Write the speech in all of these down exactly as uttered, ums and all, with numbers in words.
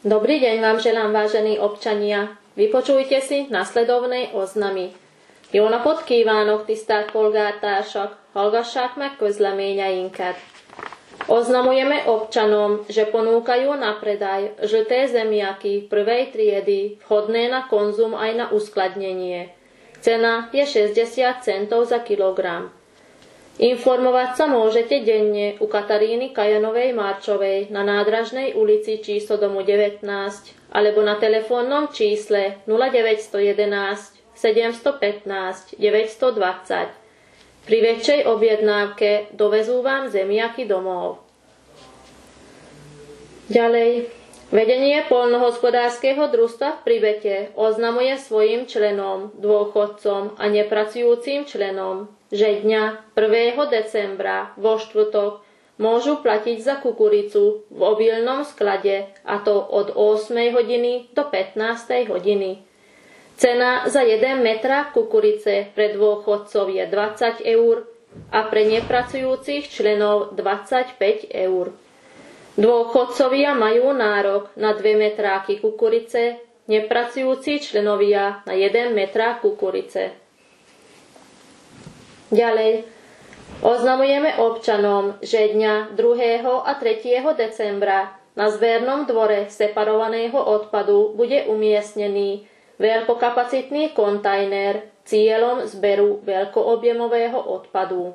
Dobrý deň vám želám, vážení občania. Vypočujte si nasledovné oznamy. Jó napot kívánok, tisztelt polgártársak! Hallgassák meg közleményeinket. Oznamujeme občanom, že ponúkajú na predaj žlté zemiaky prvej triedy, vhodné na konzum aj na uskladnenie. Cena je šesťdesiat centov za kilogram. Informovať sa môžete denne u Kataríny Kajanovej Marčovej na Nádražnej ulici číslo domu devätnásť alebo na telefónnom čísle nula deväť jedna jedna, sedem jedna päť, deväť dva nula. Pri väčšej objednávke dovezú vám zemiaky domov. Ďalej. Vedenie poľnohospodárskeho družstva v Pribete oznamuje svojim členom, dôchodcom a nepracujúcim členom, že dňa prvého decembra vo štvrtok môžu platiť za kukuricu v obilnom sklade, a to od ôsmej hodiny do pätnástej hodiny. Cena za jeden metrák kukurice pre dôchodcov je dvadsať eur a pre nepracujúcich členov dvadsaťpäť eur. Dôchodcovia majú nárok na dve metráky kukurice, nepracujúci členovia na jeden metrák kukurice. Ďalej. Oznamujeme občanom, že dňa druhého a tretieho decembra na zbernom dvore separovaného odpadu bude umiestnený veľkokapacitný kontajner cieľom zberu veľkoobjemového odpadu.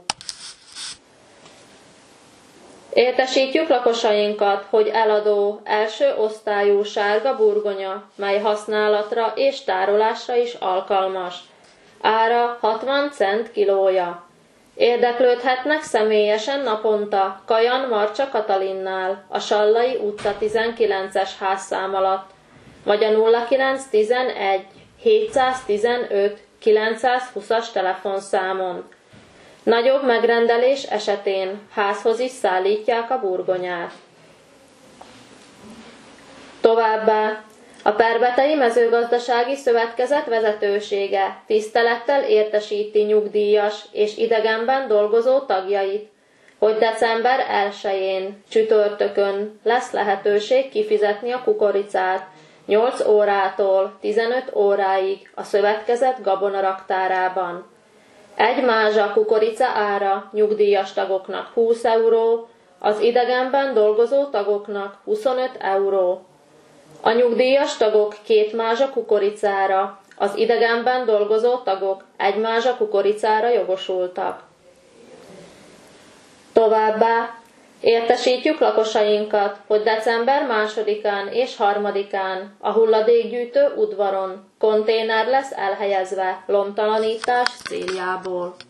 Értesítjük lakosainkat, hogy eladó első osztályú sárga burgonya, mely használatra és tárolásra is alkalmas. Ára hatvan cent kilója. Érdeklődhetnek személyesen naponta Kajan Marcsa Katalinnál, a Sallai utca tizenkilences házszám alatt, vagy a nulla kilenc tizenegy hétszáztizenöt kilencszázhúszas telefonszámon. Nagyobb megrendelés esetén házhoz is szállítják a burgonyát. Továbbá a Perbetei Mezőgazdasági Szövetkezet vezetősége tisztelettel értesíti nyugdíjas és idegenben dolgozó tagjait, hogy december elsején, csütörtökön lesz lehetőség kifizetni a kukoricát nyolc órától tizenöt óráig a szövetkezet gabonaраktárában. Egy mázsa kukorica ára nyugdíjas tagoknak húsz euró, az idegenben dolgozó tagoknak huszonöt euró. A nyugdíjas tagok két mázsa kukoricára, az idegenben dolgozó tagok egy mázsa kukoricára jogosultak. Továbbá értesítjük lakosainkat, hogy december másodikán és harmadikán a hulladékgyűjtő udvaron konténer lesz elhelyezve lomtalanítás céljából.